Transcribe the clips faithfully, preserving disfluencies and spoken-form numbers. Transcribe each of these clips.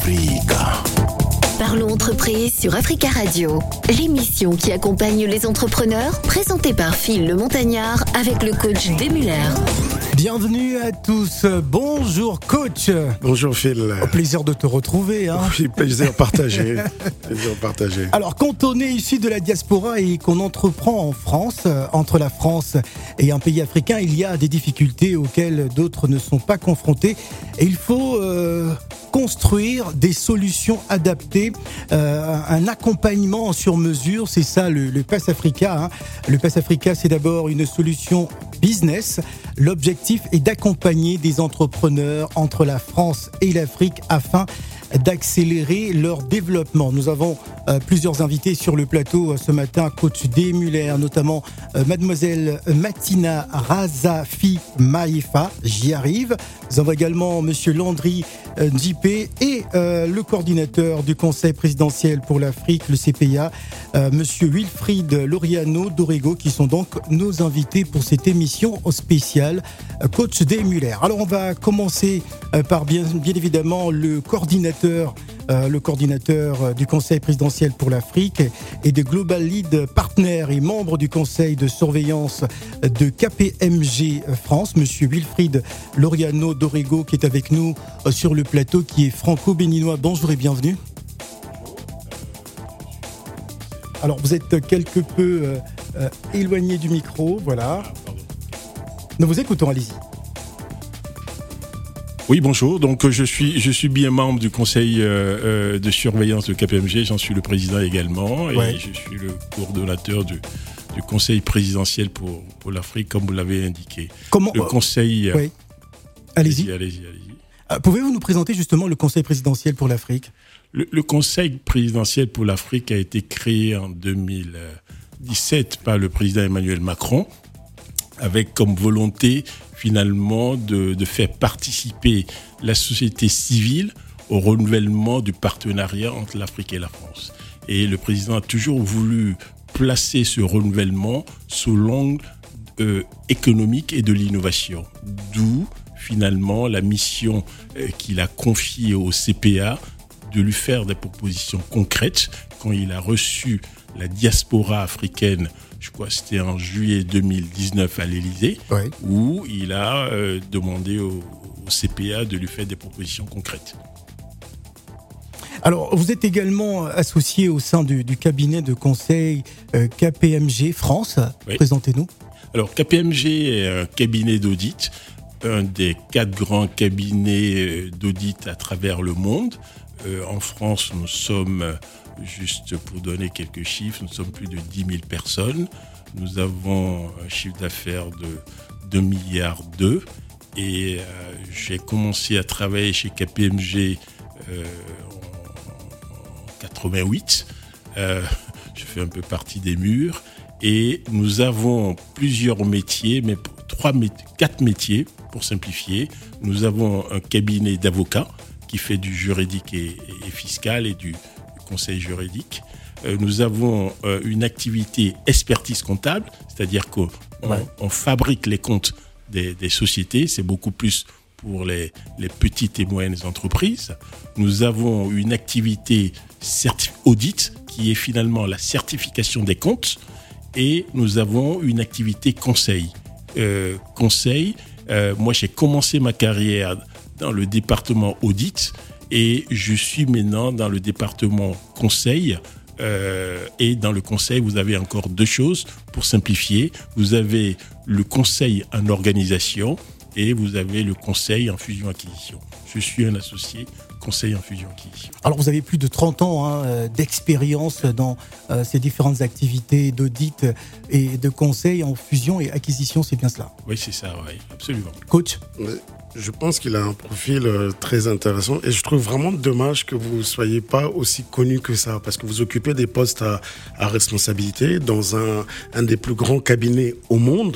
Africa. Parlons entreprise sur Africa Radio, l'émission qui accompagne les entrepreneurs, présentée par Phil le Montagnard avec le coach Desmuller. Bienvenue à tous, bonjour coach. Bonjour Phil. Au plaisir de te retrouver. Hein. Oui, plaisir partagé. plaisir partagé. Alors quand on est issu de la diaspora et qu'on entreprend en France, entre la France et un pays africain, il y a des difficultés auxquelles d'autres ne sont pas confrontés. Et il faut euh, construire des solutions adaptées, euh, un accompagnement sur mesure, c'est ça le, le Pass Africa. Hein. Le Pass Africa, c'est d'abord une solution business. L'objectif est d'accompagner des entrepreneurs entre la France et l'Afrique afin d'accélérer leur développement. Nous avons euh, plusieurs invités sur le plateau euh, ce matin, coach Desmuller, notamment euh, mademoiselle Matina Razafi Maïfa, j'y arrive. Nous avons également monsieur Landry euh, Njipé et euh, le coordinateur du Conseil présidentiel pour l'Afrique, le C P A, euh, monsieur Wilfried Loriano Dorego, qui sont donc nos invités pour cette émission spéciale euh, coach Desmuller. Alors on va commencer euh, par bien, bien évidemment le coordinateur Euh, le coordinateur euh, du Conseil présidentiel pour l'Afrique et de Global Lead Partner et membre du Conseil de surveillance de K P M G France, monsieur Wilfried Loriano Dorego, qui est avec nous euh, sur le plateau, qui est franco-béninois. Bonjour et bienvenue. Alors vous êtes quelque peu euh, euh, éloigné du micro, voilà. Nous vous écoutons, allez-y. Oui, bonjour. Donc, je suis, je suis bien membre du conseil euh, de surveillance de K P M G. J'en suis le président également. Et ouais. je suis le coordonnateur du, du conseil présidentiel pour, pour l'Afrique, comme vous l'avez indiqué. Comment Le conseil... Oui. Allez-y. Allez-y, allez-y. Euh, pouvez-vous nous présenter justement le conseil présidentiel pour l'Afrique ? le, le conseil présidentiel pour l'Afrique a été créé en deux mille dix-sept par le président Emmanuel Macron, avec comme volonté finalement de, de faire participer la société civile au renouvellement du partenariat entre l'Afrique et la France. Et le président a toujours voulu placer ce renouvellement sous l'angle euh, économique et de l'innovation. D'où finalement la mission euh, qu'il a confiée au C P A de lui faire des propositions concrètes quand il a reçu la diaspora africaine. Je crois que c'était en juillet deux mille dix-neuf à l'Élysée, oui. où il a euh, demandé au, au C P A de lui faire des propositions concrètes. Alors, vous êtes également associé au sein du, du cabinet de conseil euh, K P M G France. Oui. Présentez-nous. Alors, K P M G est un cabinet d'audit, un des quatre grands cabinets d'audit à travers le monde. Euh, en France, nous sommes... Juste pour donner quelques chiffres, nous sommes plus de dix mille personnes. Nous avons un chiffre d'affaires de deux virgule deux milliards et euh, j'ai commencé à travailler chez K P M G euh, en quatre-vingt-huit. Euh, je fais un peu partie des murs et nous avons plusieurs métiers, mais trois, quatre métiers pour simplifier. Nous avons un cabinet d'avocats qui fait du juridique et, et fiscal et du conseil juridique. Euh, nous avons euh, une activité expertise comptable, c'est-à-dire qu'on ouais. on fabrique les comptes des, des sociétés, c'est beaucoup plus pour les, les petites et moyennes entreprises. Nous avons une activité certif- audit, qui est finalement la certification des comptes, et nous avons une activité conseil. Euh, conseil, euh, moi j'ai commencé ma carrière dans le département audit, et je suis maintenant dans le département conseil. Euh, et dans le conseil, vous avez encore deux choses pour simplifier. Vous avez le conseil en organisation et vous avez le conseil en fusion-acquisition. Je suis un associé conseil en fusion-acquisition. Alors, vous avez plus de trente ans hein, d'expérience dans euh, ces différentes activités d'audit et de conseil en fusion et acquisition, c'est bien cela ? Oui, c'est ça, oui, absolument. Coach ? Oui. Je pense qu'il a un profil euh, très intéressant et je trouve vraiment dommage que vous ne soyez pas aussi connu que ça parce que vous occupez des postes à, à responsabilité dans un, un des plus grands cabinets au monde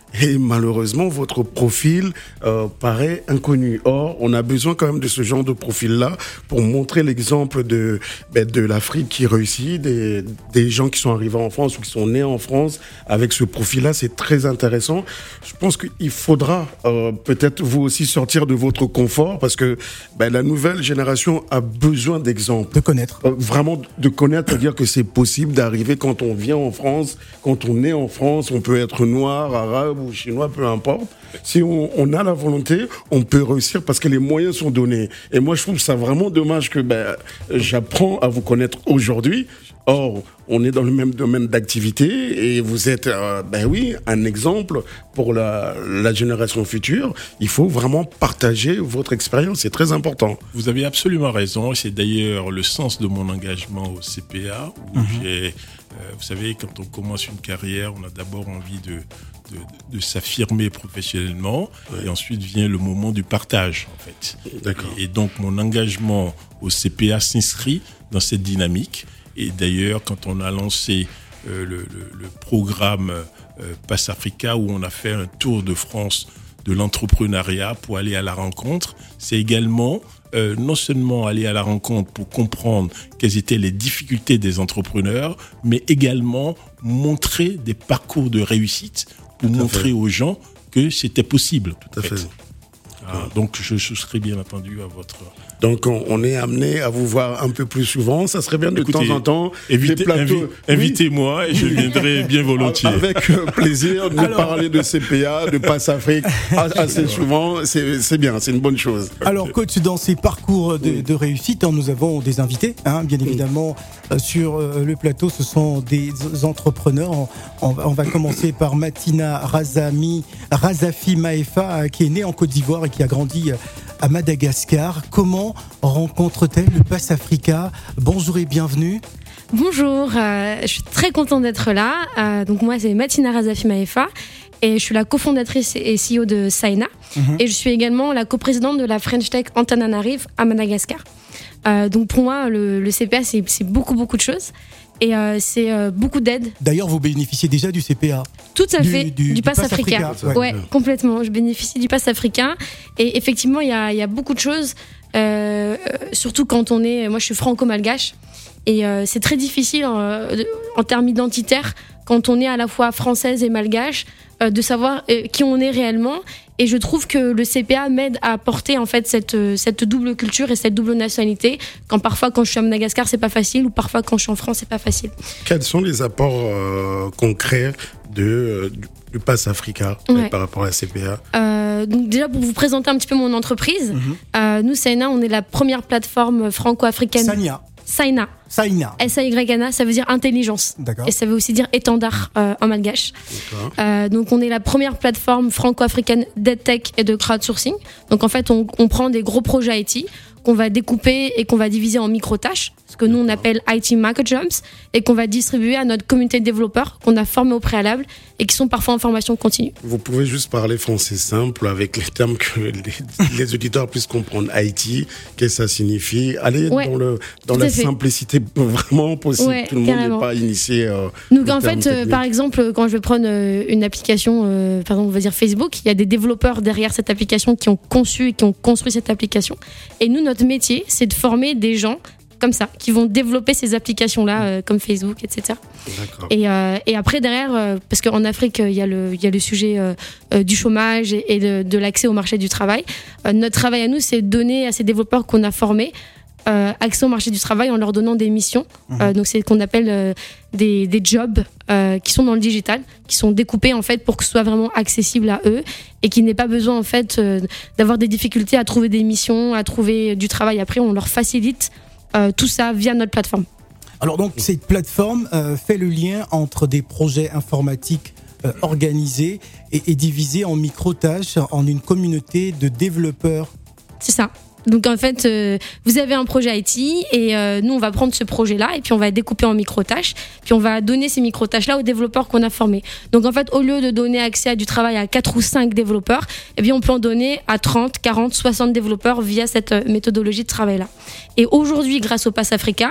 et malheureusement, votre profil euh, paraît inconnu. Or, on a besoin quand même de ce genre de profil-là pour montrer l'exemple de, ben, de l'Afrique qui réussit, des, des gens qui sont arrivés en France ou qui sont nés en France avec ce profil-là. C'est très intéressant. Je pense qu'il faudra euh, peut-être vous aussi sortir de votre confort parce que ben, la nouvelle génération a besoin d'exemples. De connaître. Euh, vraiment de connaître, dire que c'est possible d'arriver quand on vient en France, quand on est en France, on peut être noir, arabe ou chinois, peu importe. Si on, on a la volonté, on peut réussir parce que les moyens sont donnés. Et moi, je trouve ça vraiment dommage que ben, j'apprends à vous connaître aujourd'hui. Or, on est dans le même domaine d'activité et vous êtes, euh, ben oui, un exemple pour la, la génération future. Il faut vraiment partager votre expérience, c'est très important. Vous avez absolument raison. C'est d'ailleurs le sens de mon engagement au C P A. Où mmh. j'ai, euh, vous savez, quand on commence une carrière, on a d'abord envie de, de, de, de s'affirmer professionnellement, ouais. et ensuite vient le moment du partage, en fait. D'accord. Et, et donc, mon engagement au C P A s'inscrit dans cette dynamique. Et d'ailleurs, quand on a lancé euh, le, le, le programme euh, Pass Africa, où on a fait un tour de France de l'entrepreneuriat pour aller à la rencontre, c'est également euh, non seulement aller à la rencontre pour comprendre quelles étaient les difficultés des entrepreneurs, mais également montrer des parcours de réussite pour montrer fait. aux gens que c'était possible. Tout à fait. fait. Ah, donc, je souscris bien entendu à votre... Donc, on, on est amené à vous voir un peu plus souvent. Ça serait bien de Écoutez, temps en temps. Évitez, plateaux... invi- oui. Invitez-moi et je viendrai bien volontiers. Avec plaisir de Alors... parler de C P A, de Pass Afrique assez souvent. C'est, c'est bien, c'est une bonne chose. Alors, coach, dans ces parcours de, de réussite, hein, nous avons des invités, hein, bien évidemment. Euh, sur euh, le plateau, ce sont des entrepreneurs. On, on, on va commencer par Matina Razami, Razafi Maefa, qui est née en Côte d'Ivoire et qui a grandi à Madagascar. Comment rencontre-t-elle le Pass Africa ? Bonjour et bienvenue. Bonjour, euh, je suis très contente d'être là. Euh, donc moi, c'est Matina Razafi Maefa et je suis la cofondatrice et C E O de Saina. Mm-hmm. Et je suis également la coprésidente de la French Tech Antananarive à Madagascar. Euh, donc pour moi, le, le C P A, c'est, c'est beaucoup, beaucoup de choses. Et euh, c'est euh, beaucoup d'aide. D'ailleurs, vous bénéficiez déjà du C P A. Tout à du, fait, du, du, du Pass, Pass Africa. Africa. Ouais, ouais, complètement. Je bénéficie du Pass Africain. Et effectivement, il y a, y a beaucoup de choses, euh, surtout quand on est... Moi, je suis franco-malgache. Et euh, c'est très difficile en, en termes identitaires, quand on est à la fois française et malgache, euh, de savoir euh, qui on est réellement. Et je trouve que le C P A m'aide à porter en fait cette, cette double culture et cette double nationalité. Quand parfois, quand je suis à Madagascar, c'est pas facile, ou parfois, quand je suis en France, c'est pas facile. Quels sont les apports euh, concrets de, euh, du, du Pass Africa ouais. par rapport à la C P A ? euh, Donc déjà, pour vous présenter un petit peu mon entreprise, mm-hmm. euh, nous, Saina, on est la première plateforme franco-africaine. Saina. Saina. Saina. S A Y N A, ça veut dire intelligence. D'accord. Et ça veut aussi dire étendard euh, en malgache. Euh, donc on est la première plateforme franco-africaine d'EdTech et de crowdsourcing. Donc en fait, on, on prend des gros projets I T qu'on va découper et qu'on va diviser en micro-tâches, ce que nous on appelle I T Micro-Jumps, et qu'on va distribuer à notre communauté de développeurs qu'on a formés au préalable et qui sont parfois en formation continue. Vous pouvez juste parler français simple avec les termes que les, les auditeurs puissent comprendre. I T, qu'est-ce que ça signifie ? Allez ouais, dans, le, dans la fait. simplicité vraiment possible. Ouais, tout le monde n'est pas initié. Euh, Donc en fait, euh, par exemple, quand je vais prendre euh, une application, euh, par exemple, on va dire Facebook, il y a des développeurs derrière cette application qui ont conçu et qui ont construit cette application. Et nous, notre métier, c'est de former des gens comme ça, qui vont développer ces applications-là, euh, comme Facebook, et cetera. D'accord. Et, euh, et après, derrière, euh, parce qu'en Afrique, il euh, y, y a le sujet euh, euh, du chômage et, et de, de l'accès au marché du travail. Euh, notre travail à nous, c'est de donner à ces développeurs qu'on a formés euh, accès au marché du travail en leur donnant des missions. Mmh. Euh, donc, c'est ce qu'on appelle euh, des, des jobs euh, qui sont dans le digital, qui sont découpés, en fait, pour que ce soit vraiment accessible à eux et qu'ils n'aient pas besoin, en fait, euh, d'avoir des difficultés à trouver des missions, à trouver du travail. Après, on leur facilite Euh, tout ça via notre plateforme. Alors donc cette plateforme euh, fait le lien entre des projets informatiques euh, organisés et, et divisés en micro-tâches en une communauté de développeurs. C'est ça. Donc en fait, euh, vous avez un projet I T et euh, nous on va prendre ce projet-là et puis on va découper en micro-tâches, puis on va donner ces micro-tâches-là aux développeurs qu'on a formés. Donc en fait, au lieu de donner accès à du travail à quatre ou cinq développeurs, eh bien on peut en donner à trente, quarante, soixante développeurs via cette méthodologie de travail-là. Et aujourd'hui, grâce au Pass Africa,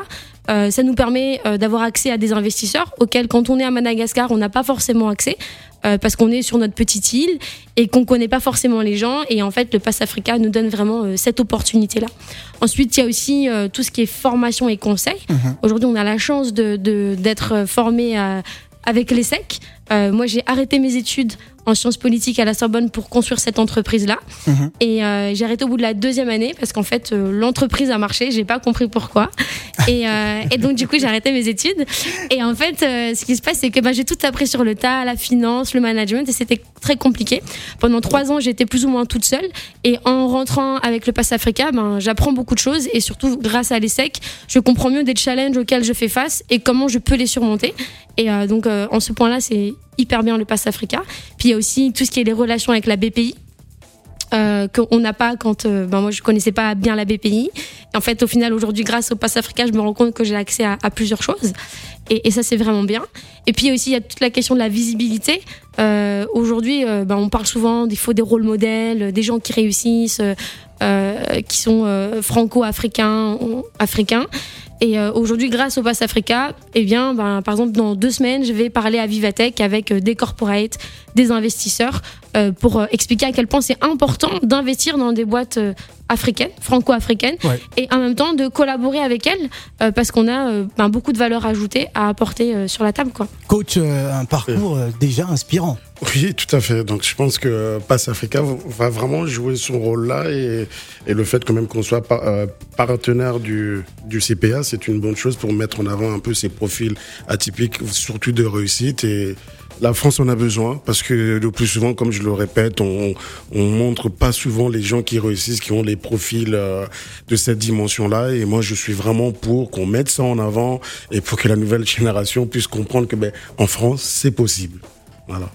Euh, ça nous permet euh, d'avoir accès à des investisseurs auxquels, quand on est à Madagascar, on n'a pas forcément accès. Euh, parce qu'on est sur notre petite île et qu'on connaît pas forcément les gens, et en fait le Pass Africa nous donne vraiment euh, cette opportunité là. Ensuite il y a aussi euh, tout ce qui est formation et conseil. Mmh. Aujourd'hui on a la chance de, de, d'être formé à, avec l'E S S E C. Euh, moi j'ai arrêté mes études en sciences politiques à la Sorbonne pour construire cette entreprise-là. Mmh. Et euh, j'ai arrêté au bout de la deuxième année parce qu'en fait, euh, l'entreprise a marché, j'ai pas compris pourquoi. Et, euh, et donc, du coup, j'ai arrêté mes études. Et en fait, euh, ce qui se passe, c'est que bah, j'ai tout appris sur le tas, la finance, le management, et c'était très compliqué. Pendant trois ans, j'étais plus ou moins toute seule. Et en rentrant avec le Pass Africa, ben, j'apprends beaucoup de choses. Et surtout, grâce à l'E S S E C, je comprends mieux des challenges auxquels je fais face et comment je peux les surmonter. Et euh, donc, euh, en ce point-là, c'est hyper bien le Pass Africa. Puis il y a aussi tout ce qui est les relations avec la B P I. Euh, qu'on n'a pas quand euh, ben moi je connaissais pas bien la B P I, et en fait au final aujourd'hui grâce au Pass Africa je me rends compte que j'ai accès à, à plusieurs choses, et, et ça c'est vraiment bien. Et puis aussi il y a toute la question de la visibilité. Euh, aujourd'hui euh, ben, on parle souvent il faut des rôles modèles, des gens qui réussissent, euh, qui sont euh, franco-africains, africains. Et euh, aujourd'hui, grâce au Pass Africa, eh bien, ben, par exemple, dans deux semaines, je vais parler à Vivatech avec euh, des corporates, des investisseurs, euh, pour euh, expliquer à quel point c'est important d'investir dans des boîtes euh, africaines, franco-africaines, ouais. Et en même temps de collaborer avec elles, euh, parce qu'on a euh, ben, beaucoup de valeur ajoutée à apporter euh, sur la table, quoi. Coach, euh, un parcours euh, déjà inspirant. Oui, tout à fait. Donc, je pense que Pass Africa va vraiment jouer son rôle là, et, et le fait quand même qu'on soit par, euh, partenaire du, du C P A, c'est une bonne chose pour mettre en avant un peu ces profils atypiques, surtout de réussite. Et la France en a besoin parce que le plus souvent, comme je le répète, on, on montre pas souvent les gens qui réussissent, qui ont les profils euh, de cette dimension-là. Et moi, je suis vraiment pour qu'on mette ça en avant et pour que la nouvelle génération puisse comprendre que, ben, en France, c'est possible. Voilà.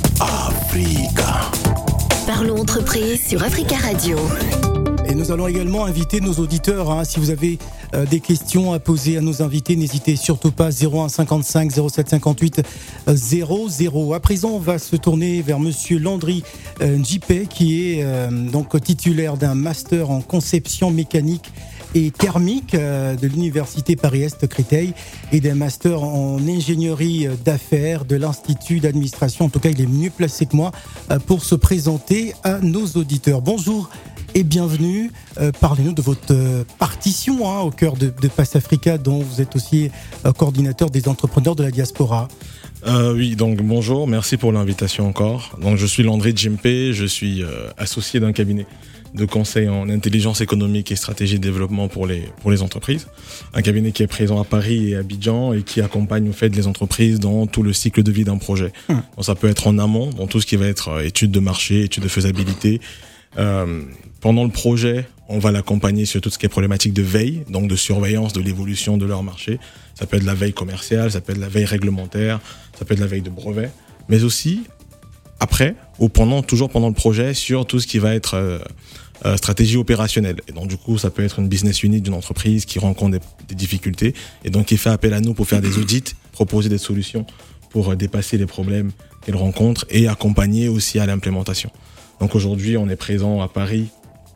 Africa. Parlons entreprise sur Africa Radio. Et nous allons également inviter nos auditeurs, hein, si vous avez euh, des questions à poser à nos invités, n'hésitez surtout pas, zéro un cinquante-cinq zéro sept cinquante-huit zéro zéro. À présent, on va se tourner vers monsieur Landry euh, Njipé, qui est euh, donc titulaire d'un master en conception mécanique et thermique euh, de l'université Paris-Est Créteil, et d'un master en ingénierie d'affaires de l'Institut d'administration. En tout cas, il est mieux placé que moi euh, pour se présenter à nos auditeurs. Bonjour et bienvenue. Euh, parlez-nous de votre euh, partition hein, au cœur de, de Pass Africa, dont vous êtes aussi euh, coordinateur des entrepreneurs de la diaspora. Euh, oui, donc bonjour, merci pour l'invitation encore. Donc je suis Landry Njipé, je suis euh, associé d'un cabinet de conseil en intelligence économique et stratégie de développement pour les, pour les entreprises. Un cabinet qui est présent à Paris et à Abidjan et qui accompagne au fait les entreprises dans tout le cycle de vie d'un projet. Hum. Donc ça peut être en amont, dans tout ce qui va être euh, études de marché, études de faisabilité. Euh, pendant le projet, on va l'accompagner sur tout ce qui est problématique de veille, donc de surveillance de l'évolution de leur marché. Ça peut être de la veille commerciale, ça peut être de la veille réglementaire, ça peut être de la veille de brevet, mais aussi après ou pendant, toujours pendant le projet, sur tout ce qui va être euh, euh, stratégie opérationnelle. Et donc du coup, ça peut être une business unit d'une entreprise qui rencontre des, des difficultés et donc qui fait appel à nous pour faire des audits, proposer des solutions pour euh, dépasser les problèmes qu'elle rencontre et accompagner aussi à l'implémentation. Donc aujourd'hui, on est présent à Paris,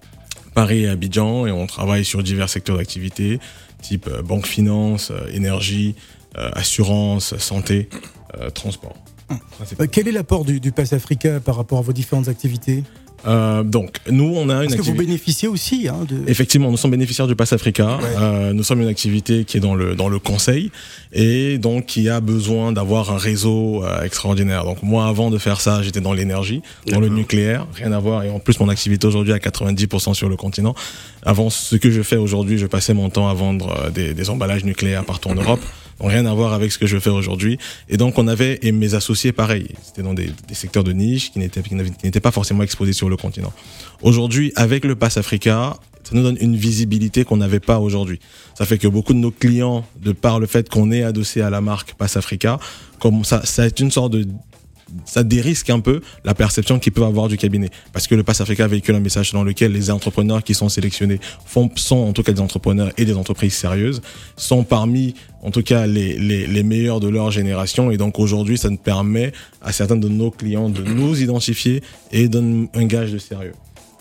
Paris et Abidjan, et on travaille sur divers secteurs d'activité, type euh, banque, finance, euh, énergie, euh, assurance, santé, euh, transport. Euh, quel est l'apport du, du Pass Africa par rapport à vos différentes activités ? Euh, donc, nous, on a une Est-ce activité... que vous bénéficiez aussi hein, de... Effectivement, nous sommes bénéficiaires du Pass Africa. Ouais. Euh, nous sommes une activité qui est dans le dans le conseil et donc qui a besoin d'avoir un réseau euh, extraordinaire. Donc moi, avant de faire ça, j'étais dans l'énergie, dans le nucléaire, rien à voir. Et en plus, mon activité aujourd'hui à quatre-vingt-dix pour cent sur le continent. Avant, ce que je fais aujourd'hui, je passais mon temps à vendre des, des emballages nucléaires partout en Europe. Donc rien à voir avec ce que je fais aujourd'hui. Et donc on avait, et mes associés pareil, c'était dans des, des secteurs de niche qui n'étaient, qui n'étaient pas forcément exposés sur le continent. Aujourd'hui, avec le Pass Africa, ça nous donne une visibilité qu'on n'avait pas aujourd'hui. Ça fait que beaucoup de nos clients, de par le fait qu'on est adossé à la marque Pass Africa, comme ça, ça est une sorte de ça dérisque un peu la perception qu'ils peuvent avoir du cabinet. Parce que le Pass Africa véhicule un message dans lequel les entrepreneurs qui sont sélectionnés font, sont en tout cas des entrepreneurs et des entreprises sérieuses, sont parmi en tout cas les, les, les meilleurs de leur génération. Et donc aujourd'hui, ça nous permet à certains de nos clients de nous identifier et donne un gage de sérieux.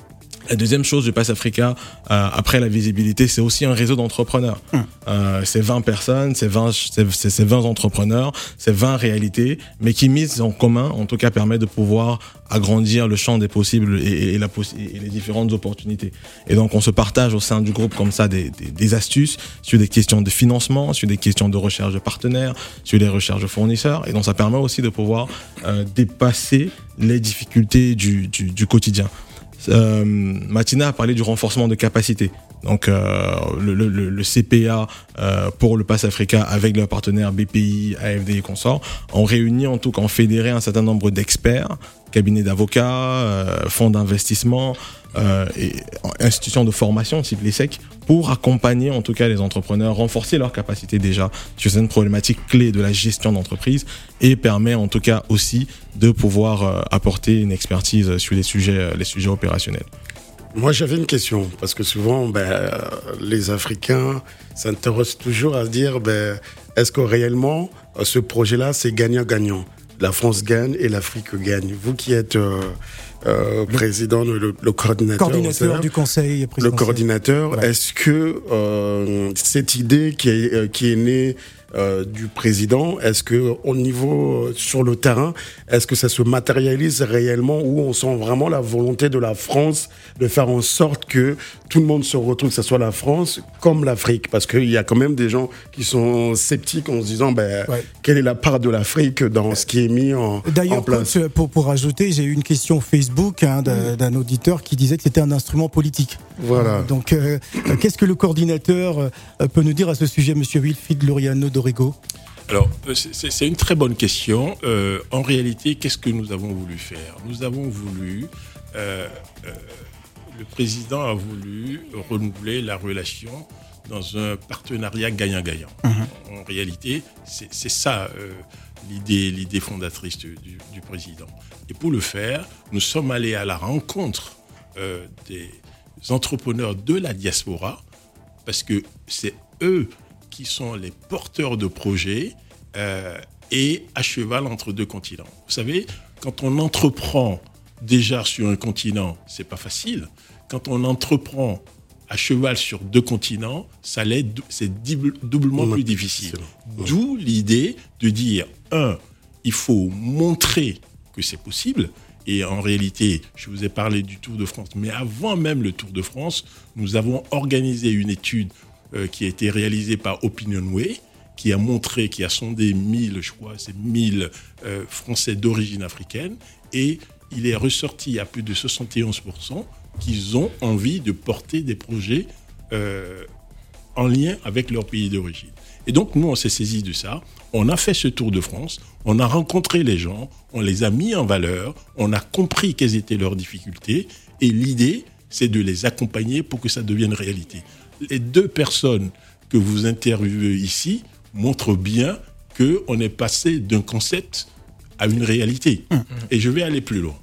La deuxième chose du Pass Africa, euh, après la visibilité, c'est aussi un réseau d'entrepreneurs. Hum. Euh, c'est vingt personnes, c'est vingt, c'est, c'est, c'est vingt entrepreneurs, c'est vingt réalités, mais qui misent en commun, en tout cas, permet de pouvoir agrandir le champ des possibles et, et, la, et les différentes opportunités. Et donc, on se partage au sein du groupe comme ça des, des, des astuces sur des questions de financement, sur des questions de recherche de partenaires, sur les recherches de fournisseurs. Et donc, ça permet aussi de pouvoir euh, dépasser les difficultés du, du, du quotidien. Euh, Matina a parlé du renforcement de capacité. Donc euh, le, le, le C P A euh, pour le Pass Africa avec leurs partenaires B P I, A F D et consorts ont réuni, en tout cas, ont fédéré un certain nombre d'experts, cabinets d'avocats, euh, fonds d'investissement euh, et institutions de formation type l'E S S E C pour accompagner en tout cas les entrepreneurs, renforcer leurs capacités déjà sur certaines problématiques clés de la gestion d'entreprise et permet en tout cas aussi de pouvoir euh, apporter une expertise sur les sujets, les sujets opérationnels. Moi, j'avais une question, parce que souvent, ben, les Africains s'interrogent toujours à se dire, ben, est-ce que réellement, ce projet-là, c'est gagnant-gagnant? La France gagne et l'Afrique gagne. Vous qui êtes euh, euh, président, le, le, le coordinateur, coordinateur du conseil présidentiel. Le coordinateur, ouais. Est-ce que euh, cette idée qui est, euh, qui est née Euh, du président, est-ce que au niveau euh, sur le terrain, est-ce que ça se matérialise réellement ou on sent vraiment la volonté de la France de faire en sorte que tout le monde se retrouve, que ce soit la France comme l'Afrique, parce qu'il y a quand même des gens qui sont sceptiques en se disant ben, ouais. quelle est la part de l'Afrique dans ce qui est mis en, D'ailleurs, en place. D'ailleurs, pour, pour ajouter, j'ai eu une question Facebook hein, d'un, d'un auditeur qui disait que c'était un instrument politique. Voilà. Donc, euh, qu'est-ce que le coordinateur euh, peut nous dire à ce sujet, Monsieur Wilfried Loriano Dorrego? Alors, c'est, c'est une très bonne question. Euh, en réalité, qu'est-ce que nous avons voulu faire? Nous avons voulu... Euh, euh, le président a voulu renouveler la relation dans un partenariat gagnant-gagnant. Mmh. En réalité, c'est, c'est ça euh, l'idée, l'idée fondatrice du, du, du président. Et pour le faire, nous sommes allés à la rencontre euh, des entrepreneurs de la diaspora, parce que c'est eux qui sont les porteurs de projets euh, et à cheval entre deux continents. Vous savez, quand on entreprend déjà sur un continent, c'est pas facile. Quand on entreprend à cheval sur deux continents, ça l'est, c'est doublement plus difficile. D'où l'idée de dire, un, il faut montrer que c'est possible. Et en réalité, je vous ai parlé du Tour de France, mais avant même le Tour de France, nous avons organisé une étude euh, qui a été réalisée par Opinionway, qui a montré, qui a sondé mille, je crois, c'est mille euh, Français d'origine africaine, et il est ressorti à plus de soixante et onze pour cent qu'ils ont envie de porter des projets euh, en lien avec leur pays d'origine. Et donc, nous, on s'est saisi de ça. On a fait ce Tour de France, on a rencontré les gens, on les a mis en valeur, on a compris quelles étaient leurs difficultés, et l'idée, c'est de les accompagner pour que ça devienne réalité. Les deux personnes que vous interviewez ici montrent bien qu'on est passé d'un concept à une réalité. Mmh. Et je vais aller plus loin.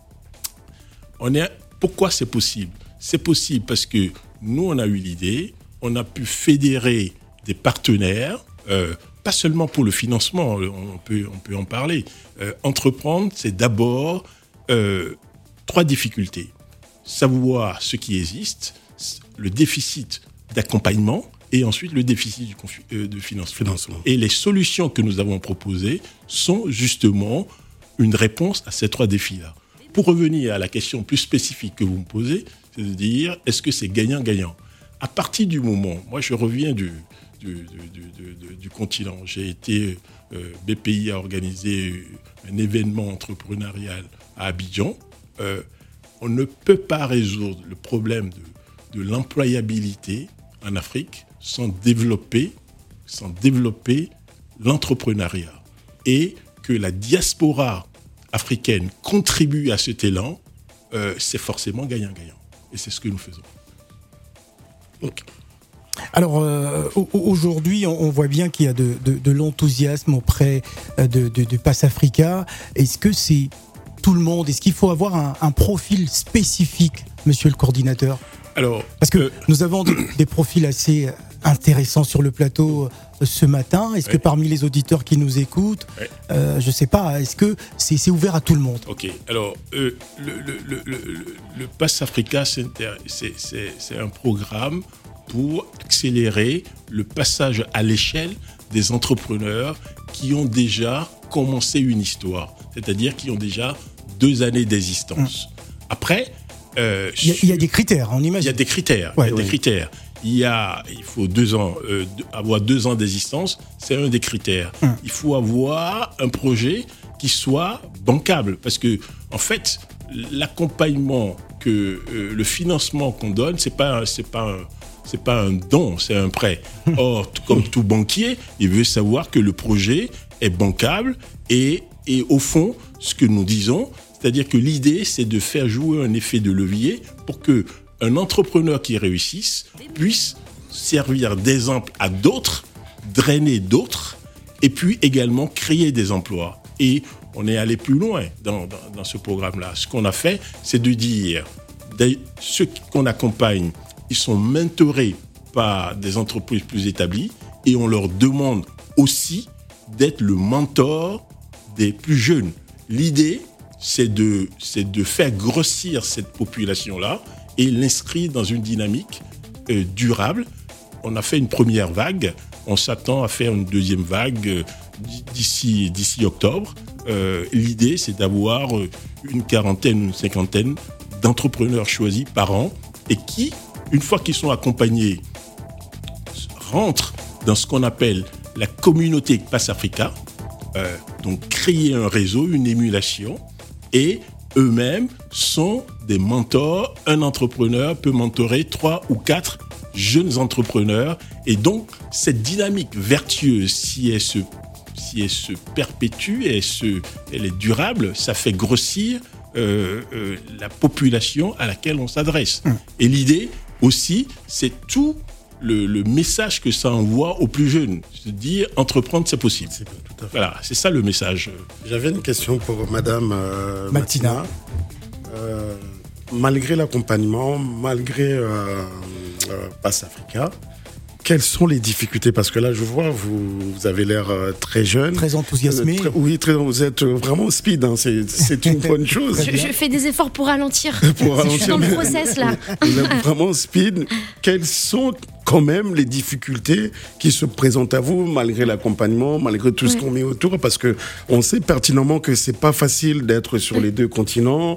On est, pourquoi c'est possible? C'est possible parce que nous, on a eu l'idée, on a pu fédérer des partenaires, euh, pas seulement pour le financement, on peut, on peut en parler. Euh, entreprendre, c'est d'abord euh, trois difficultés. Savoir ce qui existe, le déficit d'accompagnement et ensuite le déficit du confi- euh, de financement. financement. Et les solutions que nous avons proposées sont justement une réponse à ces trois défis-là. Pour revenir à la question plus spécifique que vous me posez, c'est de dire, est-ce que c'est gagnant-gagnant? À partir du moment, moi je reviens du, du, du, du, du, du continent, j'ai été, euh, B P I a organisé un événement entrepreneurial à Abidjan. Euh, on ne peut pas résoudre le problème de, de l'employabilité en Afrique sans développer, sans développer l'entrepreneuriat. Et que la diaspora africaine contribue à cet élan, euh, c'est forcément gagnant-gagnant. Et c'est ce que nous faisons. Okay. Alors, euh, aujourd'hui, on voit bien qu'il y a de, de, de l'enthousiasme auprès de, de, de Pass Africa. Est-ce que c'est tout le monde? Est-ce qu'il faut avoir un, un profil spécifique, monsieur le coordinateur? Alors, Parce que euh, nous avons des, des profils assez intéressants sur le plateau ce matin. Est-ce ouais. que parmi les auditeurs qui nous écoutent, ouais. euh, je sais pas, est-ce que c'est, c'est ouvert à tout le monde? Ok, alors euh, le, le, le, le, le Pass Africa, c'est, c'est, c'est, c'est un programme pour accélérer le passage à l'échelle des entrepreneurs qui ont déjà commencé une histoire, c'est-à-dire qui ont déjà deux années d'existence. Mmh. Après, euh, il, y a, il y a des critères, on imagine. Il y a des critères. Ouais, il y a ouais. des critères. Il y a, il faut deux ans, euh, avoir deux ans d'existence, c'est un des critères. Mmh. Il faut avoir un projet qui soit bancable, parce que en fait, l'accompagnement que euh, le financement qu'on donne, c'est pas, c'est pas un, c'est pas un don, c'est un prêt. Or, t- comme tout banquier, il veut savoir que le projet est bancable et, et au fond, ce que nous disons, c'est-à-dire que l'idée, c'est de faire jouer un effet de levier pour que un entrepreneur qui réussisse puisse servir d'exemple à d'autres, drainer d'autres, et puis également créer des emplois. Et on est allé plus loin dans, dans, dans ce programme-là. Ce qu'on a fait, c'est de dire, ceux qu'on accompagne, ils sont mentorés par des entreprises plus établies, et on leur demande aussi d'être le mentor des plus jeunes. L'idée, c'est de, c'est de faire grossir cette population-là et l'inscrire dans une dynamique euh, durable. On a fait une première vague, on s'attend à faire une deuxième vague euh, d'ici, d'ici octobre. Euh, l'idée, c'est d'avoir une quarantaine, une cinquantaine d'entrepreneurs choisis par an et qui, une fois qu'ils sont accompagnés, rentrent dans ce qu'on appelle la communauté Pass Africa, euh, donc créer un réseau, une émulation, et eux-mêmes sont des mentors. Un entrepreneur peut mentorer trois ou quatre jeunes entrepreneurs, et donc cette dynamique vertueuse, si elle se si elle se perpétue, et elle, se, elle est durable, ça fait grossir euh, euh, la population à laquelle on s'adresse. Mmh. Et l'idée aussi, c'est tout le, le message que ça envoie aux plus jeunes. Se dire, entreprendre, c'est possible. C'est, tout à fait. Voilà, c'est ça le message. J'avais une question pour Madame euh, Matina. Matina. Euh, malgré l'accompagnement, malgré euh, euh, Pass Africa, quelles sont les difficultés? Parce que là, je vois, vous, vous avez l'air euh, très jeune. Très enthousiasmé. Euh, très, oui, très, vous êtes vraiment speed, hein, c'est, c'est une bonne chose. Je, je fais des efforts pour ralentir. pour ralentir. Je suis dans le process, là. Vous êtes vraiment speed. Quelles sont quand même les difficultés qui se présentent à vous, malgré l'accompagnement, malgré tout ce ouais. qu'on met autour? Parce que on sait pertinemment que c'est pas facile d'être sur ouais. les deux continents.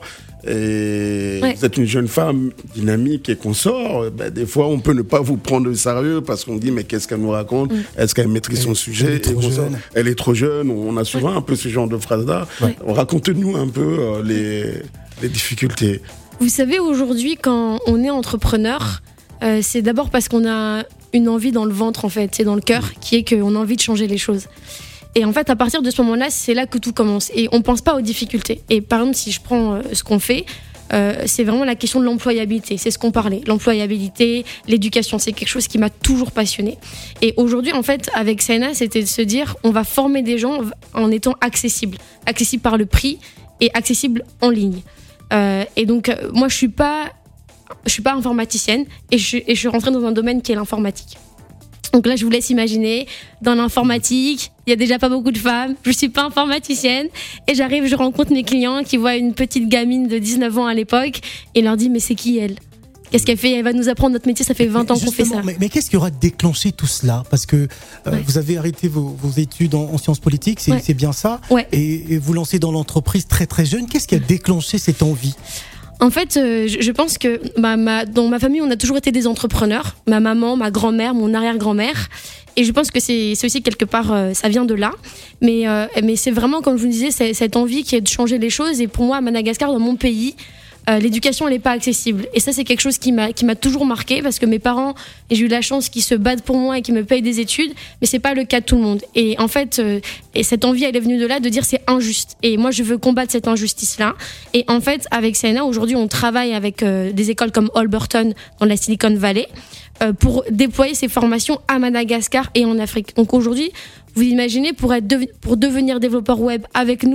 Et ouais. vous êtes une jeune femme dynamique et qu'on sort, ben, des fois on peut ne pas vous prendre au sérieux parce qu'on dit mais qu'est-ce qu'elle nous raconte, mmh. est-ce qu'elle maîtrise son sujet? Elle est trop jeune. Elle est trop jeune, on a souvent ouais. un peu ce genre de phrases-là. Ouais. Racontez-nous un peu euh, les, les difficultés. Vous savez, aujourd'hui, quand on est entrepreneur, euh, c'est d'abord parce qu'on a une envie dans le ventre, en fait, c'est dans le cœur, mmh. qui est qu'on a envie de changer les choses. Et en fait, à partir de ce moment-là, c'est là que tout commence. Et on ne pense pas aux difficultés. Et par exemple, si je prends euh, ce qu'on fait, euh, c'est vraiment la question de l'employabilité. C'est ce qu'on parlait. L'employabilité, l'éducation, c'est quelque chose qui m'a toujours passionnée. Et aujourd'hui, en fait, avec Saina, c'était de se dire, on va former des gens en étant accessibles. Accessibles par le prix et accessibles en ligne. Euh, et donc, euh, moi, je ne suis pas, je suis pas informaticienne et je, et je suis rentrée dans un domaine qui est l'informatique. Donc là, je vous laisse imaginer, dans l'informatique, il y a déjà pas beaucoup de femmes, je suis pas informaticienne, et j'arrive, je rencontre mes clients qui voient une petite gamine de dix-neuf ans à l'époque, et leur dit, mais c'est qui elle ? Qu'est-ce qu'elle fait ? Elle va nous apprendre notre métier, ça fait vingt ans qu'on fait ça. Mais, mais qu'est-ce qui aura déclenché tout cela ? Parce que euh, ouais. vous avez arrêté vos, vos études en, en sciences politiques, c'est, ouais. c'est bien ça, ouais. et, et vous lancez dans l'entreprise très très jeune. Qu'est-ce qui a déclenché cette envie ? En fait, euh, je, je pense que ma, ma, dans ma famille, on a toujours été des entrepreneurs. Ma maman, ma grand-mère, mon arrière-grand-mère. Et je pense que c'est, c'est aussi quelque part, euh, ça vient de là. Mais, euh, mais c'est vraiment, comme je vous disais, c'est, cette envie qui est de changer les choses. Et pour moi, à Madagascar, dans mon pays, euh, l'éducation, elle n'est pas accessible. Et ça, c'est quelque chose qui m'a, qui m'a toujours marqué parce que mes parents, et j'ai eu la chance qu'ils se battent pour moi et qu'ils me payent des études, mais c'est pas le cas de tout le monde. Et en fait, euh, et cette envie, elle est venue de là, de dire c'est injuste. Et moi, je veux combattre cette injustice-là. Et en fait, avec Saina, aujourd'hui, on travaille avec euh, des écoles comme Holberton dans la Silicon Valley euh, pour déployer ces formations à Madagascar et en Afrique. Donc aujourd'hui, vous imaginez, pour, être de, pour devenir développeur web avec nous,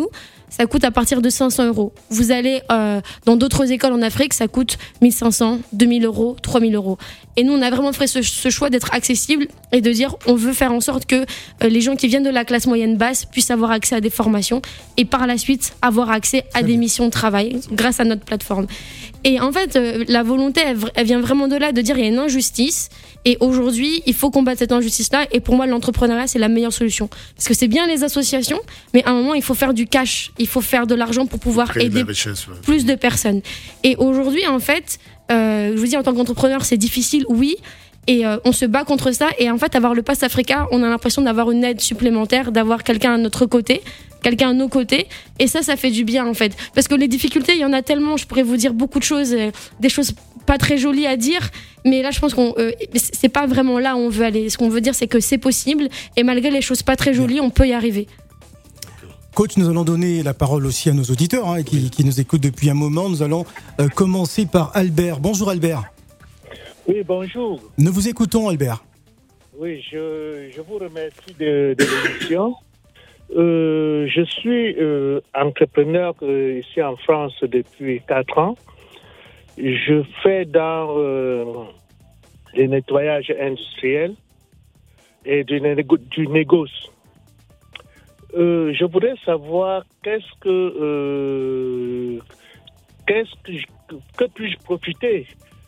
ça coûte à partir de cinq cents euros. Vous allez euh, dans d'autres écoles en Afrique, ça coûte mille cinq cents, deux mille euros, trois mille euros. Et nous, on a vraiment fait ce, ce choix d'être accessible et de dire on veut faire en sorte que euh, les gens qui viennent de la classe moyenne basse puissent avoir accès à des formations et par la suite avoir accès à des missions de travail grâce à notre plateforme. Et en fait, euh, la volonté, elle, elle vient vraiment de là, de dire il y a une injustice. Et aujourd'hui, il faut combattre cette injustice-là. Et pour moi, l'entrepreneuriat, c'est la meilleure solution. Parce que c'est bien les associations, mais à un moment, il faut faire du cash. Il faut faire de l'argent pour pouvoir Créer aider de la richesse, ouais. plus de personnes. Et aujourd'hui, en fait, euh, je vous dis, en tant qu'entrepreneur, c'est difficile, oui. Et euh, on se bat contre ça. Et en fait, avoir le Pass Africa, on a l'impression d'avoir une aide supplémentaire, d'avoir quelqu'un à notre côté, quelqu'un à nos côtés. Et ça, ça fait du bien, en fait. Parce que les difficultés, il y en a tellement. Je pourrais vous dire beaucoup de choses, euh, des choses pas très jolies à dire. Mais là, je pense qu'on euh, c'est pas vraiment là où on veut aller. Ce qu'on veut dire, c'est que c'est possible. Et malgré les choses pas très jolies, on peut y arriver. Coach, nous allons donner la parole aussi à nos auditeurs hein, qui, qui nous écoutent depuis un moment. Nous allons euh, commencer par Albert. Bonjour Albert. Oui, bonjour. Nous vous écoutons Albert. Oui, je, je vous remercie de, de l'émission. Euh, je suis euh, entrepreneur euh, ici en France depuis quatre ans. Je fais dans euh, le nettoyage industriel et du, négo- du négoce. Euh, je voudrais savoir qu'est-ce que euh, qu'est-ce que, je, que puis-je profiter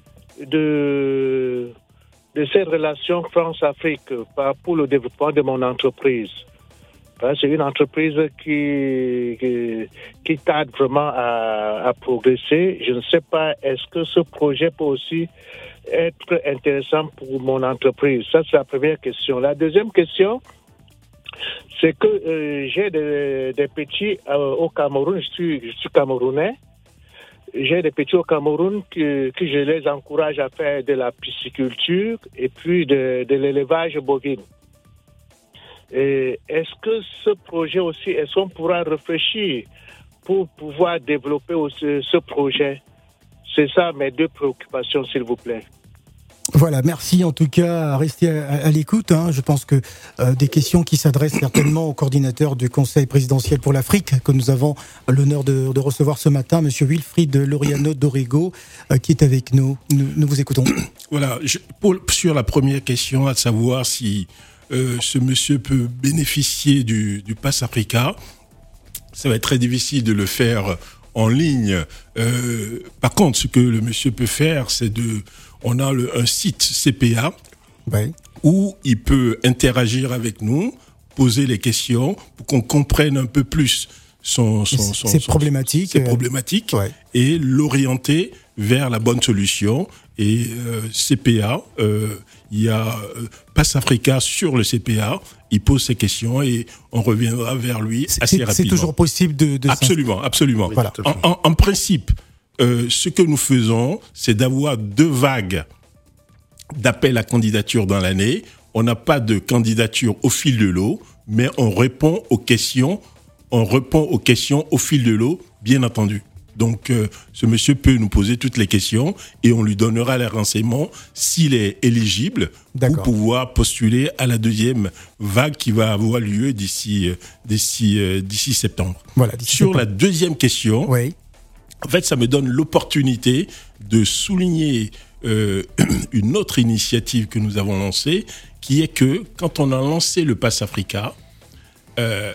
de de cette relation France-Afrique pour le développement de mon entreprise. C'est une entreprise qui, qui, qui tarde vraiment à, à progresser. Je ne sais pas, est-ce que ce projet peut aussi être intéressant pour mon entreprise? Ça, c'est la première question. La deuxième question, c'est que euh, j'ai des, des petits euh, au Cameroun, je suis, je suis camerounais. J'ai des petits au Cameroun que, que je les encourage à faire de la pisciculture et puis de, de l'élevage bovine. Et est-ce que ce projet aussi, est-ce qu'on pourra réfléchir pour pouvoir développer aussi ce projet? C'est ça mes deux préoccupations, s'il vous plaît. Voilà, merci en tout cas, restez à, à l'écoute. Hein. Je pense que euh, des questions qui s'adressent certainement au coordinateur du Conseil présidentiel pour l'Afrique que nous avons l'honneur de, de recevoir ce matin, Monsieur Wilfried Laureano Dorrego, euh, qui est avec nous. Nous, nous vous écoutons. Voilà, je, pour, sur la première question, à savoir si euh, ce monsieur peut bénéficier du, du Pass Africa, ça va être très difficile de le faire en ligne. Euh, par contre, ce que le monsieur peut faire, c'est de... On a le, un site C P A ouais. où il peut interagir avec nous, poser les questions pour qu'on comprenne un peu plus son, son, son, ses son, problématiques, ses problématiques ouais. et l'orienter vers la bonne solution. Et euh, C P A, euh, il y a euh, Pass Africa sur le C P A. Il pose ses questions et on reviendra vers lui assez c'est, rapidement. C'est toujours possible de... de absolument, absolument. Oui, voilà. en, en, en principe, Euh, ce que nous faisons, c'est d'avoir deux vagues d'appels à candidature dans l'année. On n'a pas de candidature au fil de l'eau, mais on répond aux questions, on répond aux questions au fil de l'eau, bien entendu. Donc, euh, ce monsieur peut nous poser toutes les questions et on lui donnera les renseignements s'il est éligible D'accord. pour pouvoir postuler à la deuxième vague qui va avoir lieu d'ici, euh, d'ici, euh, d'ici septembre. Voilà, d'ici Sur septembre. la deuxième question, oui. en fait, ça me donne l'opportunité de souligner euh, une autre initiative que nous avons lancée, qui est que quand on a lancé le Pass Africa, euh,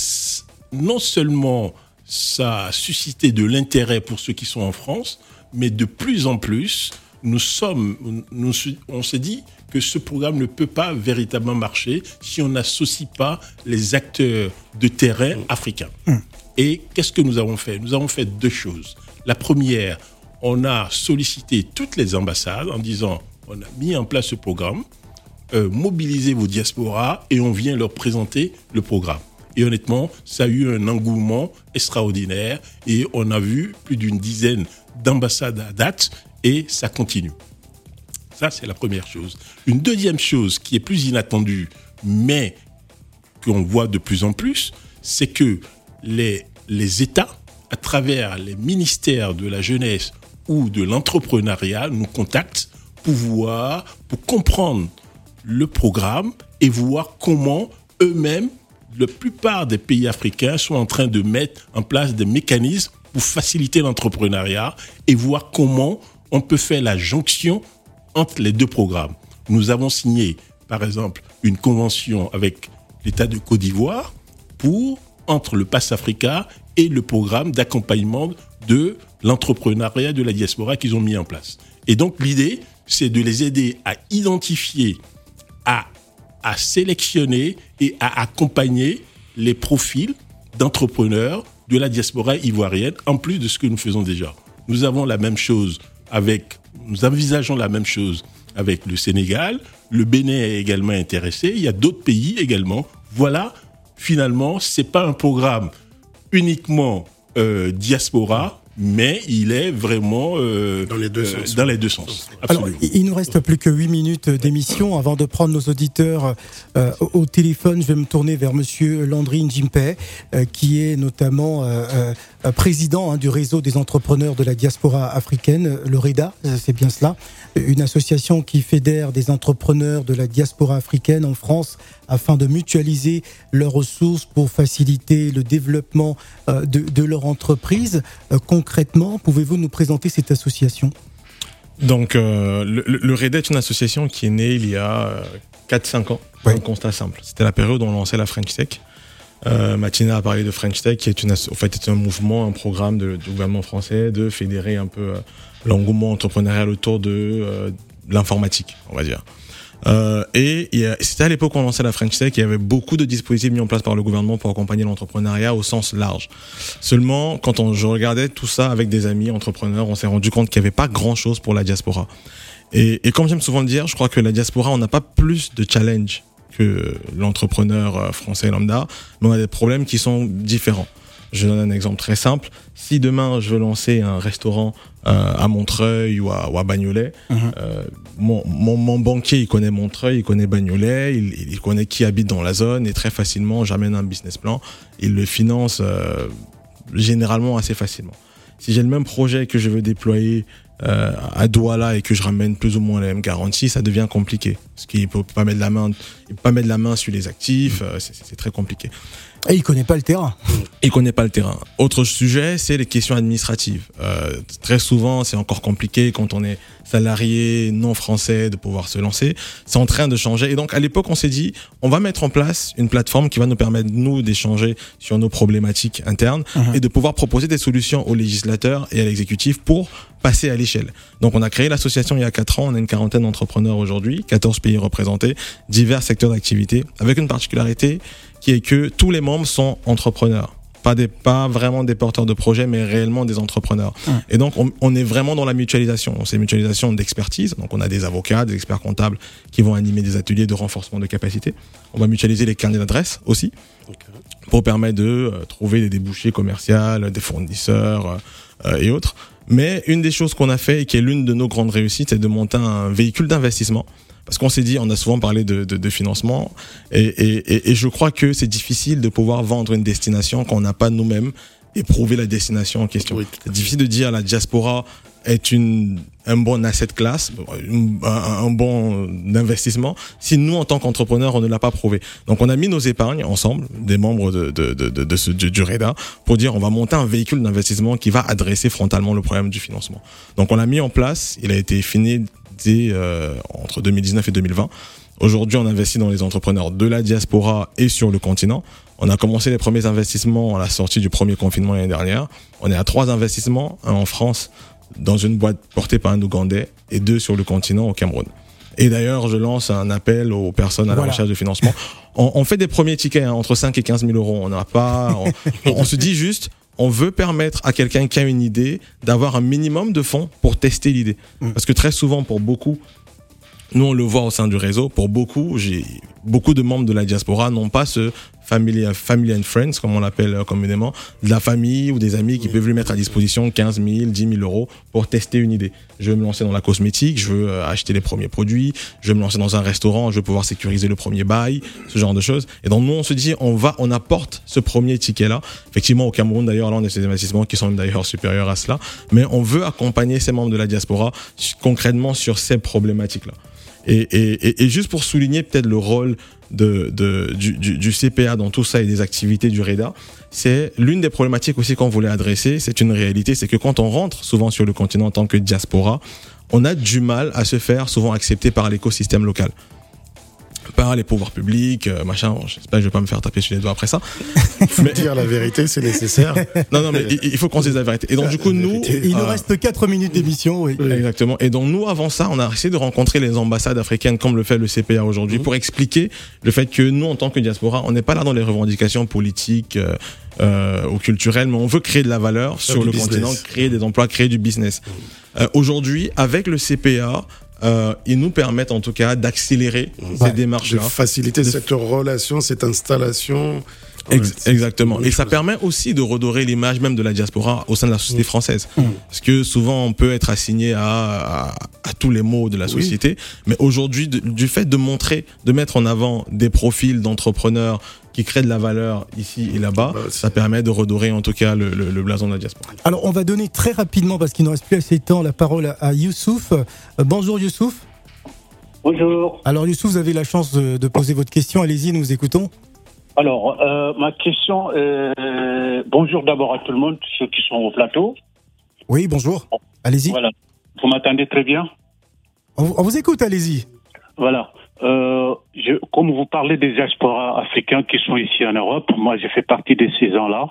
non seulement ça a suscité de l'intérêt pour ceux qui sont en France, mais de plus en plus, nous sommes, nous, on s'est dit que ce programme ne peut pas véritablement marcher si on n'associe pas les acteurs de terrain africains. Mmh. Et qu'est-ce que nous avons fait? Nous avons fait deux choses. La première, on a sollicité toutes les ambassades en disant, on a mis en place ce programme, euh, mobilisez vos diasporas et on vient leur présenter le programme. Et honnêtement, ça a eu un engouement extraordinaire et on a vu plus d'une dizaine d'ambassades à date et ça continue. Ça, c'est la première chose. Une deuxième chose qui est plus inattendue, mais qu'on voit de plus en plus, c'est que les, les États, à travers les ministères de la jeunesse ou de l'entrepreneuriat, nous contactent pour voir, pour comprendre le programme et voir comment eux-mêmes la plupart des pays africains sont en train de mettre en place des mécanismes pour faciliter l'entrepreneuriat et voir comment on peut faire la jonction entre les deux programmes. Nous avons signé, par exemple, une convention avec l'État de Côte d'Ivoire pour, entre le Pass Africa et le programme d'accompagnement de l'entrepreneuriat de la diaspora qu'ils ont mis en place. Et donc, l'idée, c'est de les aider à identifier, à, à sélectionner et à accompagner les profils d'entrepreneurs de la diaspora ivoirienne, en plus de ce que nous faisons déjà. Nous avons la même chose avec, nous envisageons la même chose avec le Sénégal. Le Bénin est également intéressé. Il y a d'autres pays également. Voilà, finalement, c'est pas un programme uniquement euh, diaspora, mais il est vraiment euh, dans les deux euh, sens. Dans les deux sens. Alors, il nous reste plus que huit minutes d'émission. Avant de prendre nos auditeurs euh, au, au téléphone, je vais me tourner vers Monsieur Landry Njimpe, euh, qui est notamment euh, euh, président hein, du réseau des entrepreneurs de la diaspora africaine, le REDA, c'est bien cela, une association qui fédère des entrepreneurs de la diaspora africaine en France afin de mutualiser leurs ressources pour faciliter le développement euh, de, de leur entreprise. Euh, concrètement, pouvez-vous nous présenter cette association ? Donc, euh, le, le REDA est une association qui est née il y a euh, quatre cinq ans. Ouais. Un constat simple. C'était la période où on lançait la French Tech. Euh, Mathina a parlé de French Tech, qui est, une, en fait, est un mouvement, un programme de, du gouvernement français de fédérer un peu euh, l'engouement entrepreneurial autour de euh, l'informatique, on va dire. Euh, et, et c'était à l'époque où on lançait la French Tech, il y avait beaucoup de dispositifs mis en place par le gouvernement pour accompagner l'entrepreneuriat au sens large. Seulement, quand on, je regardais tout ça avec des amis entrepreneurs, on s'est rendu compte qu'il n'y avait pas grand-chose pour la diaspora. Et, et comme j'aime souvent le dire, je crois que la diaspora, on n'a pas plus de challenge que l'entrepreneur français lambda, mais on a des problèmes qui sont différents. Je donne un exemple très simple. Si demain je veux lancer un restaurant euh, à Montreuil ou à, ou à Bagnolet, uh-huh. euh, mon, mon, mon banquier il connaît Montreuil, il connaît Bagnolet, il, il connaît qui habite dans la zone et très facilement j'amène un business plan. Il le finance euh, généralement assez facilement. Si j'ai le même projet que je veux déployer euh, à Douala et que je ramène plus ou moins les mêmes garanties, ça devient compliqué. Parce qu'il peut pas mettre la main, il peut pas mettre la main sur les actifs, euh, c'est, c'est très compliqué. Et il connaît pas le terrain. Il connaît pas le terrain. Autre sujet, c'est les questions administratives. Euh, très souvent, c'est encore compliqué quand on est salarié non français de pouvoir se lancer. C'est en train de changer. Et donc, à l'époque, on s'est dit, on va mettre en place une plateforme qui va nous permettre, nous, d'échanger sur nos problématiques internes uh-huh. et de pouvoir proposer des solutions aux législateurs et à l'exécutif pour passer à l'échelle. Donc, on a créé l'association il y a quatre ans. On a une quarantaine d'entrepreneurs aujourd'hui, quatorze pays représentés, divers secteurs d'activité, avec une particularité qui est que tous les membres sont entrepreneurs. Pas, des, pas vraiment des porteurs de projets, mais réellement des entrepreneurs. Mmh. Et donc, on, on est vraiment dans la mutualisation. C'est une mutualisation d'expertise. Donc, on a des avocats, des experts comptables qui vont animer des ateliers de renforcement de capacité. On va mutualiser les carnets d'adresses aussi, okay. pour permettre de euh, trouver des débouchés commerciaux, des fournisseurs euh, et autres. Mais une des choses qu'on a fait et qui est l'une de nos grandes réussites, c'est de monter un véhicule d'investissement. Parce qu'on s'est dit, on a souvent parlé de, de, de financement, et, et, et je crois que c'est difficile de pouvoir vendre une destination quand on n'a pas nous-mêmes éprouvé la destination en question. Oui. C'est difficile de dire la diaspora est une, un bon asset class, un, un bon investissement, si nous, en tant qu'entrepreneurs, on ne l'a pas prouvé. Donc, on a mis nos épargnes ensemble, des membres de, de, de, de, de ce, du, du REDA, pour dire on va monter un véhicule d'investissement qui va adresser frontalement le problème du financement. Donc, on l'a mis en place, il a été fini Euh, entre deux mille dix-neuf et deux mille vingt. Aujourd'hui, on investit dans les entrepreneurs de la diaspora et sur le continent. On a commencé les premiers investissements à la sortie du premier confinement l'année dernière. On est à trois investissements, un en France, dans une boîte portée par un Ougandais, et deux sur le continent au Cameroun. Et d'ailleurs, je lance un appel aux personnes à la voilà. recherche de financement. On, on fait des premiers tickets hein, entre cinq et quinze mille euros. On n'a pas, on, on se dit juste, on veut permettre à quelqu'un qui a une idée d'avoir un minimum de fonds pour tester l'idée. Mmh. Parce que très souvent, pour beaucoup, nous on le voit au sein du réseau, pour beaucoup, j'ai beaucoup de membres de la diaspora n'ont pas ce family, family and friends, comme on l'appelle communément, de la famille ou des amis qui oui. peuvent lui mettre à disposition quinze mille, dix mille euros pour tester une idée. Je veux me lancer dans la cosmétique, je veux acheter les premiers produits, je veux me lancer dans un restaurant, je veux pouvoir sécuriser le premier bail, ce genre de choses. Et donc nous on se dit, on va, on apporte ce premier ticket-là. Effectivement au Cameroun d'ailleurs, là on a ces investissements qui sont d'ailleurs supérieurs à cela, mais on veut accompagner ces membres de la diaspora concrètement sur ces problématiques-là. Et, et, et juste pour souligner peut-être le rôle de, de, du, du, du C P A dans tout ça et des activités du REDA, c'est l'une des problématiques aussi qu'on voulait adresser, c'est une réalité, c'est que quand on rentre souvent sur le continent en tant que diaspora, on a du mal à se faire souvent accepter par l'écosystème local. Par les pouvoirs publics, euh, machin, bon, j'espère que je vais pas me faire taper sur les doigts après ça. Mais dire la vérité, c'est nécessaire. Non, non, mais il, il faut qu'on se dise la vérité. Et donc, du coup, nous. Il nous euh, reste quatre minutes d'émission, oui. Exactement. Et donc, nous, avant ça, on a essayé de rencontrer les ambassades africaines, comme le fait le C P A aujourd'hui, mmh. pour expliquer le fait que nous, en tant que diaspora, on n'est pas là dans les revendications politiques, euh, euh, ou culturelles, mais on veut créer de la valeur sur le business. Continent, créer des emplois, créer du business. Mmh. Euh, aujourd'hui, avec le C P A, Euh, ils nous permettent en tout cas d'accélérer ouais, ces démarches-là. De faciliter de... cette relation, cette installation. Ex- ouais, exactement. Et ça chose. permet aussi de redorer l'image même de la diaspora au sein de la société mmh. française. Mmh. Parce que souvent on peut être assigné à, à, à tous les maux de la société. Oui. Mais aujourd'hui, de, du fait de montrer, de mettre en avant des profils d'entrepreneurs qui créent de la valeur ici et là-bas, bah, ça permet de redorer en tout cas le, le, le blason de la diaspora. Alors on va donner très rapidement, parce qu'il ne reste plus assez de temps, la parole à, à Youssouf. Euh, bonjour Youssouf. Bonjour. Alors Youssouf, vous avez la chance de, de poser votre question, allez-y, nous écoutons. Alors, euh, ma question est... Bonjour d'abord à tout le monde, ceux qui sont au plateau. Oui, bonjour, allez-y. Voilà. Vous m'entendez très bien ? On vous, on vous écoute, allez-y. Voilà. Euh, je, comme vous parlez des diasporas africains qui sont ici en Europe, moi j'ai fait partie de ces gens-là.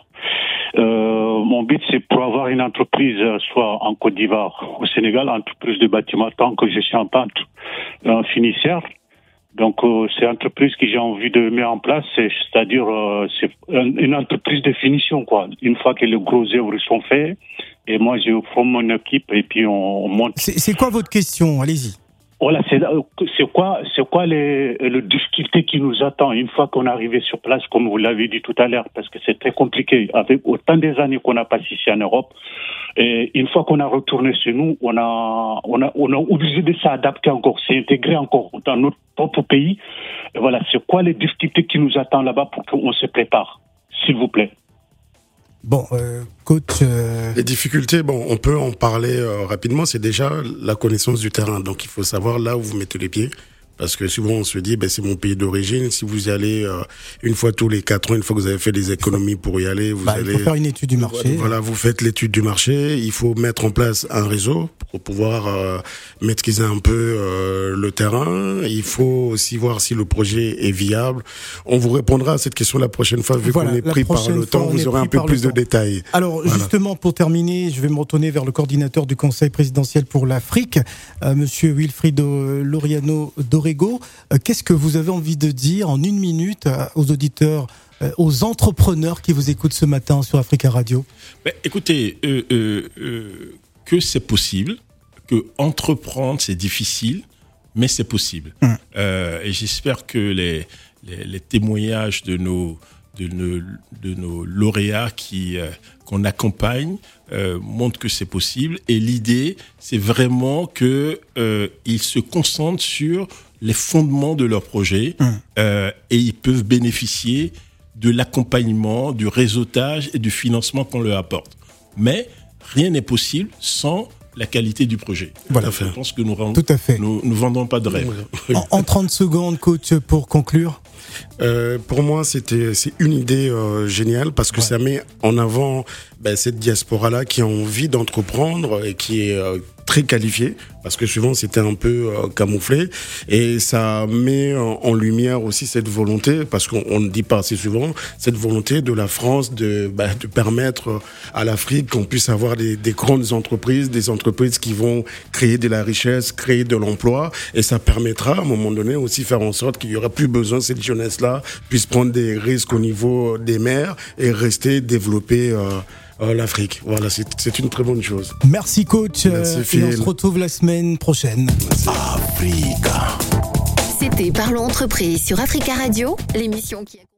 Euh, mon but c'est pour avoir une entreprise, soit en Côte d'Ivoire, au Sénégal, entreprise de bâtiment, tant que je suis en peintre, en finisseur. Donc euh, c'est une entreprise que j'ai envie de mettre en place, c'est, c'est-à-dire euh, c'est une entreprise de finition, quoi. Une fois que les gros œuvres sont faits, et moi je forme mon équipe et puis on, on monte. C'est, c'est quoi votre question ? Allez-y. Voilà, c'est, c'est quoi, c'est quoi les, les difficultés qui nous attendent une fois qu'on est arrivé sur place, comme vous l'avez dit tout à l'heure, parce que c'est très compliqué. Avec autant des années qu'on a passé ici en Europe, et une fois qu'on a retourné chez nous, on a, on a, on a obligé de s'adapter encore, s'intégrer encore dans notre propre pays. Et voilà, c'est quoi les difficultés qui nous attendent là-bas pour qu'on se prépare, s'il vous plaît. Bon, euh, coach... Euh... Les difficultés, bon, on peut en parler euh, rapidement, c'est déjà la connaissance du terrain. Donc, il faut savoir là où vous mettez les pieds. Parce que souvent, on se dit, ben, c'est mon pays d'origine. Si vous y allez euh, une fois tous les quatre ans, une fois que vous avez fait des économies pour y aller, vous bah, allez... Il faut faire une étude du marché. Voilà, vous faites l'étude du marché. Il faut mettre en place un réseau pour pouvoir euh, maîtriser un peu euh, le terrain. Il faut aussi voir si le projet est viable. On vous répondra à cette question la prochaine fois, vu voilà, qu'on est pris par le temps. Vous aurez un peu plus de détails. Alors, voilà. Justement, pour terminer, je vais me retourner vers le coordinateur du Conseil présidentiel pour l'Afrique, euh, Monsieur Wilfrido Laureano Dorrego. Qu'est-ce que vous avez envie de dire en une minute aux auditeurs, aux entrepreneurs qui vous écoutent ce matin sur Africa Radio ? Ben, écoutez, euh, euh, euh, que c'est possible, que entreprendre c'est difficile, mais c'est possible. Hum. Euh, et j'espère que les, les, les témoignages de nos de nos, de nos lauréats qui euh, qu'on accompagne euh, montrent que c'est possible. Et l'idée, c'est vraiment que euh, ils se concentrent sur les fondements de leur projet mmh. euh, et ils peuvent bénéficier de l'accompagnement, du réseautage et du financement qu'on leur apporte. Mais rien n'est possible sans la qualité du projet. Voilà. Je pense que nous Tout à fait. nous, nous vendons pas de rêve. En, en trente secondes, coach, pour conclure. Euh, pour moi, c'était c'est une idée euh, géniale parce que ouais. ça met en avant ben, cette diaspora-là qui a envie d'entreprendre et qui est euh, très qualifiée parce que souvent c'était un peu euh, camouflé et ça met en, en lumière aussi cette volonté parce qu'on ne dit pas assez souvent cette volonté de la France de, ben, de permettre à l'Afrique qu'on puisse avoir des, des grandes entreprises, des entreprises qui vont créer de la richesse, créer de l'emploi et ça permettra à un moment donné aussi faire en sorte qu'il y aura plus besoin de cette jeunesse-là puisse prendre des risques au niveau des mers et rester développer euh, euh, l'Afrique. Voilà, c'est, c'est une très bonne chose. Merci coach. Merci, Phil. Et on se retrouve la semaine prochaine. Merci. Africa. C'était Parlons Entreprise sur Africa Radio, l'émission qui a...